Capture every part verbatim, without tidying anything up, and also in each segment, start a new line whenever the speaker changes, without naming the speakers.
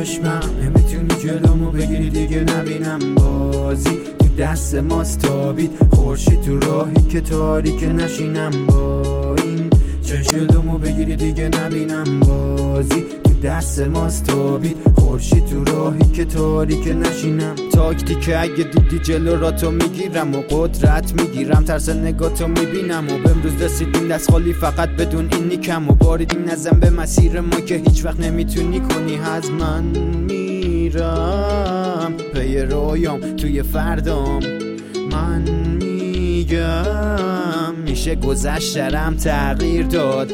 چشمم نمیتونی جلومو بگیری دیگه نبینم بازی تو دست ماست تابید خورشید تو راهی که تاریک نشینم با این چشم جلومو بگیری دیگه نبینم بازی دست ماست تابید خورشید تو راهی که تاریک نشینم تاکتیک اگه دیدی جلو را تو میگیرم و قدرت میگیرم ترس نگاه تو میبینم و بمروز رسیدیم دست خالی فقط بدون این نیکم و باریدیم نزن به مسیر ما که هیچ وقت نمیتونی کنی از من میرم پی رویام توی فردام من میگم میشه گذشترم تغییر داد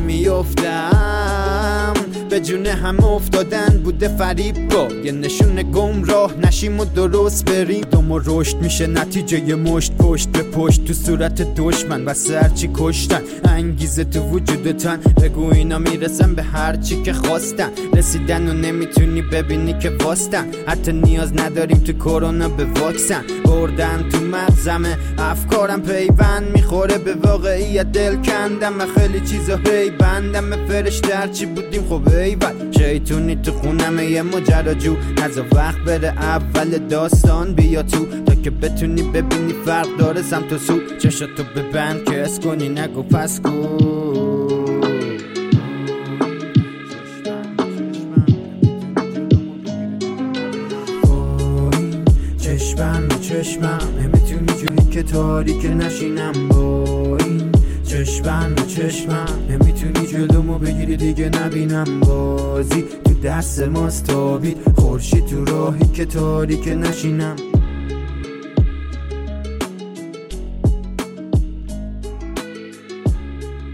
نمیافتم به جون هم افتادن بوده فریب با یه نشون گمراه نشیم و درست بریم دم و رشد میشه نتیجه یه مشت پشت به پشت تو صورت دشمن و سرچی کشتن انگیزه تو وجود تن بگو اینا میرسن به هر چی که خواستن رسیدن و نمیتونی ببینی که واستن حتی نیاز نداریم تو کرونا به واکسن بردن تو مغزمه افکارم پیوند میخوره به واقعیت دل کندم و خیلی چیزا هی بندم به فرشته هرچی بودیم خب ایول شیطونی تو خونمه یه ماجراجو نزا وقت بره اول داستان بیا تو تا که بتونی ببینی فرق داره سمت و سو چشاتو ببند که اس کنی نگو پس کو چشمم چشمم نمیتونی جوری که تاریک نشینم با این چشمم چشمم نمیتونی جلومو بگیری دیگه نبینم بازی تو دست ماست تابید خورشید تو راهی که تاریک نشینم